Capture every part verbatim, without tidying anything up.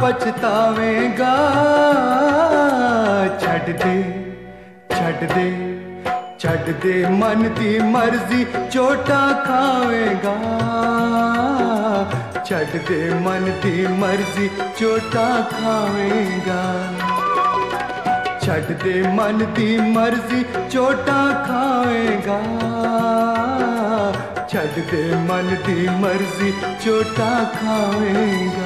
पछतावेगा। छड़ दे छड़ दे छड़ दे मन दी मर्जी चोटा खावेगा। छड़ दे मन दी मर्जी चोटा खावेगा। छड़ दे मन दी मर्जी चोटा खावेगा। छड़ दे मन दी मर्जी चोटा खावेगा।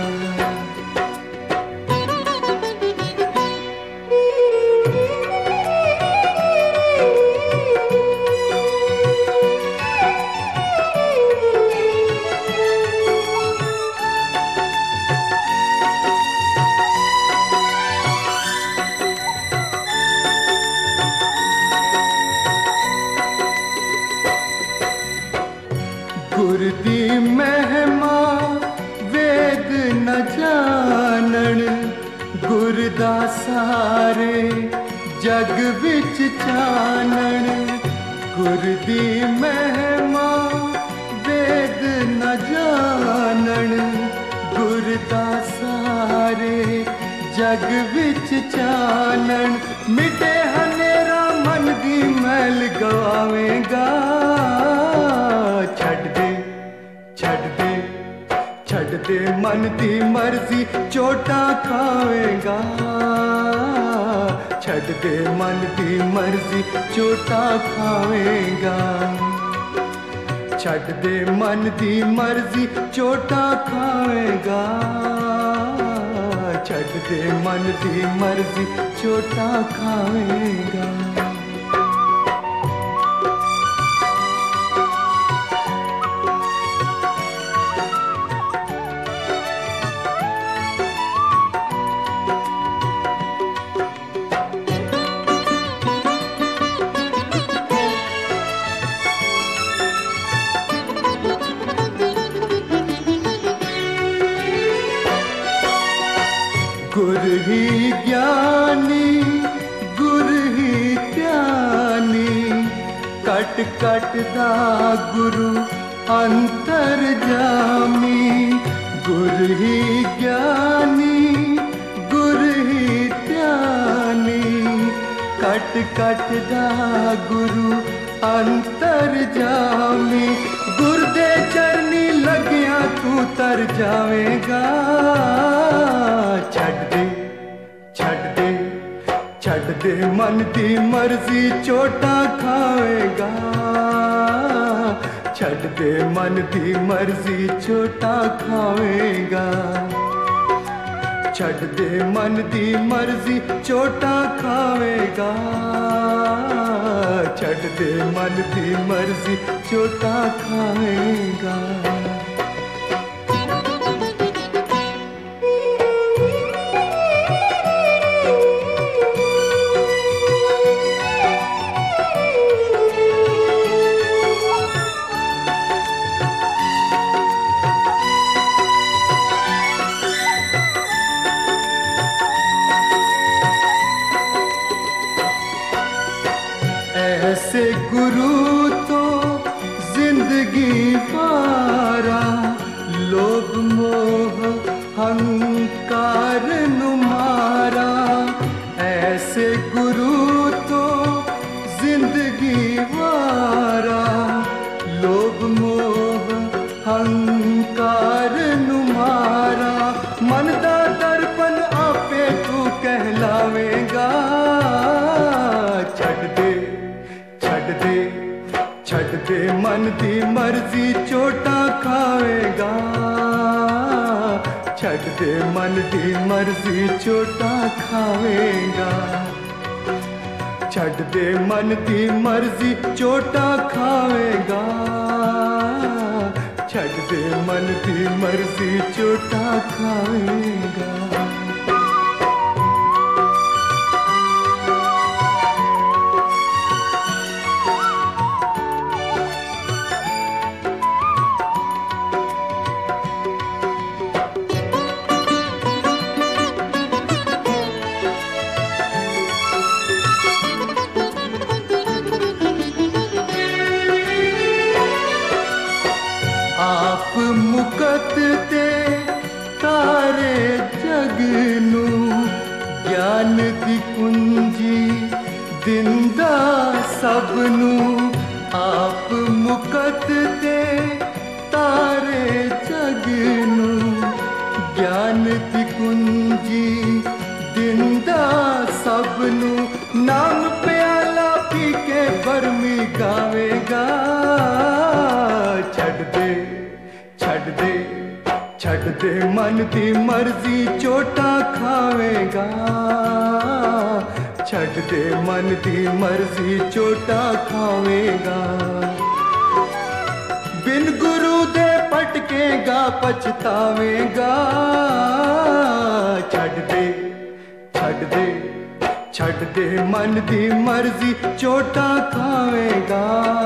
गुर दी महिमा वेद न जानन। गुर दा सारे जग विच चानन। गुर दी महिमा वेद न जानन। गुर दा सारे जग विच चानन। मिटे हनेरा मन दी मैल गवावेगा। छड़ दे छड़ दे छड़ दे मन दी मर्जी चोटा खावेगा। छड़ दे मन दी मर्जी चोटा खावेगा। छड़ दे मन दी मर्जी चोटा खावेगा। छड़ दे मन दी मर्जी चोटा खावेगा। गुर ही ज्ञानी गुर ही ध्यानी। कट कट दा गुरु अंतर जामी। गुर ही ज्ञानी गुर ही ध्यानी। कट कट दा गुरु अंतर जामी। गुर दे चरनी लगिया तू तर जावेगा। छड़ दे छड़ दे छड़ दे मन दी मर्जी चोटा खावेगा। छड़ दे मन दी मर्जी चोटा खावेगा। छड़ दे मन दी मर्जी चोटा खावेगा। छड़ दे मन दी मर्जी चोटा खावेगा। ऐसे गुरु तो जिंदगी पारा। लोभ मोह हंकार नुमारा। ऐसे गुरु तो जिंदगी वारा। लोभ मोह हंकार नुमारा। मन दा दर्पण आपे तू कहलावेगा। छड़ दे छड़ दे छड़ दे मन दी मर्जी चोटा खावेगा। छड़ दे मन दी मर्जी चोटा खावेगा। छड़ दे मन दी मर्जी चोटा खावेगा। छड़ दे मन दी मर्जी चोटा खावेगा। आप मुकत ते तारे जग सब नू आप मुकत ते तारे जग नू ज्ञान दी कुंजी दिंदा सब नू नाम प्याला पी के बरमी गावेगा छड़ दे छड़ दे छड़ दे मन दी मर्जी चोटा खावेगा छड़ दे मन दी मर्जी चोटा खावेगा बिन गुरु दे पटकेगा पछतावेगा छड़ दे छड़ दे छड़ दे मन दी मर्जी चोटा खावेगा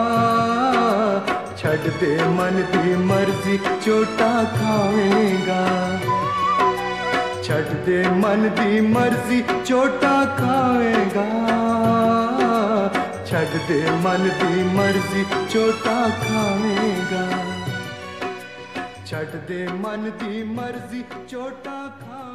छड़ दे मन दी मर्जी चोटा खावेगा छड़ दे मन दी मर्जी चोटा खावेगा छड़ दे मन दी मर्जी चोटा खावेगा छड़ दे मन दी मर्जी चोटा खा